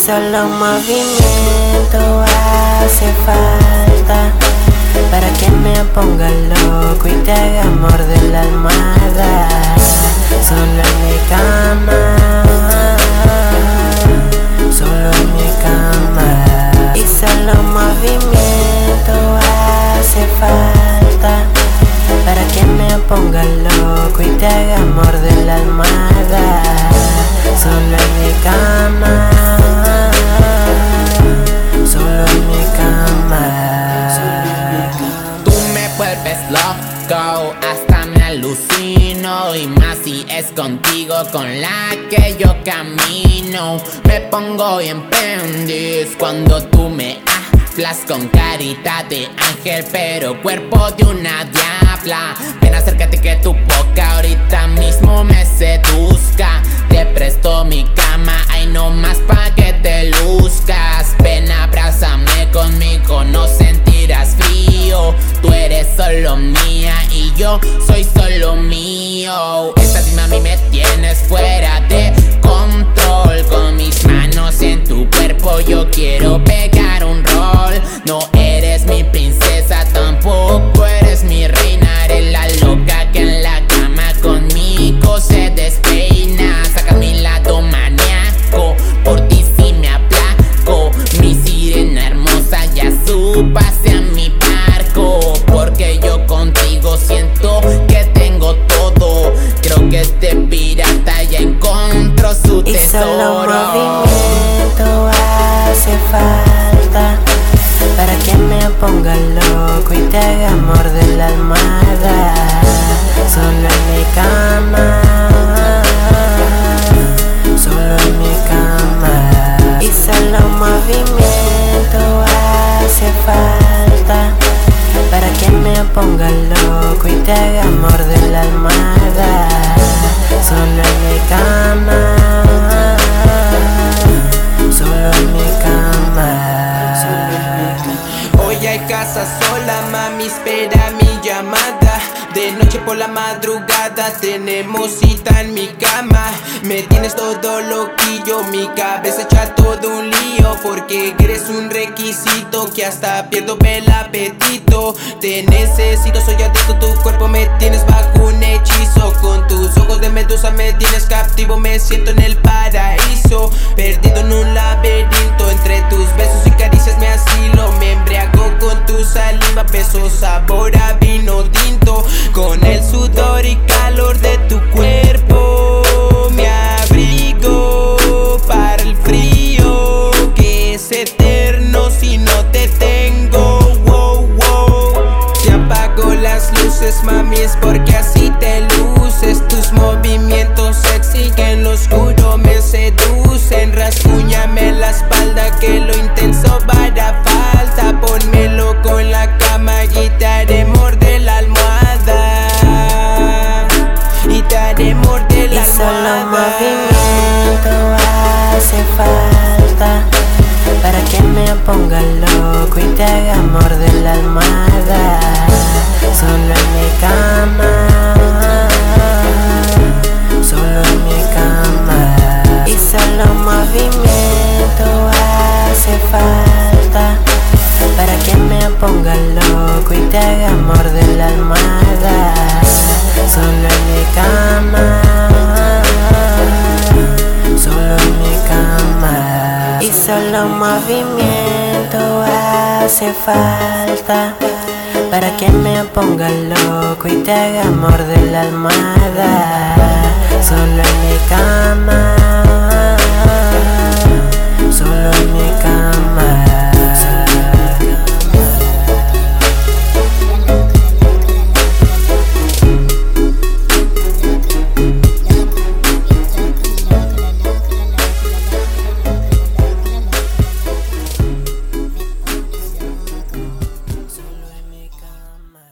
solo movimiento hace falta para que me ponga loco y te haga morder la almohada. Solo en mi cama, solo en mi cama. Y solo movimiento hace falta para que me ponga loco y te haga morder la almohada. Solo en mi cama, solo en mi cama. Tú me vuelves loco, hasta me alucino. Y más si es contigo con la que yo camino. Me pongo bien pendis cuando tú me hablas, con carita de ángel pero cuerpo de una diabla. Ven, acércate que tu boca ahorita mismo me seduzca. Te presto mi cama, ay no más pa' que te luzcas. Ven, abrázame conmigo, no sentirás frío. Tú eres solo mía y yo soy solo mío. Esta misma a mí me tienes fuera de control. Con mis manos en tu cuerpo yo quiero pegar un rol. No eres mi princesa, tampoco eres mi reina. Eres la loca que en la cama conmigo se despeina. Sacas mi lado maníaco, por ti sí me aplaco. Mi sirena hermosa ya súbase a mi barco, porque yo contigo siento que tengo todo. Creo que este pirata ya encontró su tesoro. Y solo movimiento hace falta para que me ponga loco y te haga morder la almohada. Solo en mi cama, solo en mi cama. Y solo movimiento hace falta para que me ponga loco y te haga morder la almohada. Solo en mi cama, solo en mi cama. Hoy hay casa sola, mami, espera mi llamada. De noche por la madrugada tenemos cita en mi cama. Me tienes todo loquillo, mi cabeza echa todo un lío, porque eres un requisito que hasta pierdo el apetito. Te necesito, soy adicto, tu cuerpo me tienes bajo un hechizo. Con tus ojos de medusa me tienes captivo, me siento en el paraíso. Perdido en un laberinto, entre tus besos y caricias me asilo. Me embriago con tu saliva, besos sabor a vino tinto. Con el sudor y calor de tu cuerpo me abrigo para el frío que es eterno si no te tengo. Wow, wow. Si apago las luces, mami, es porque así te luces. Tus movimientos sexy que en lo oscuro me seducen. Rasguñame la espalda que lo intenso hará falta. Pónmelo con la cama y te haré morder la almohada. Y te haré morder la almohada. Y solo movimiento hace falta para que me ponga loco y te haga morder la almohada. Solo en mi cama, solo en mi cama. Y solo movimiento hace falta para que me ponga loco y te haga morder la almohada. Solo en mi cama, solo en mi cama. Y solo movimiento hace falta para que me ponga loco y te haga morder la almohada. Solo en mi cama,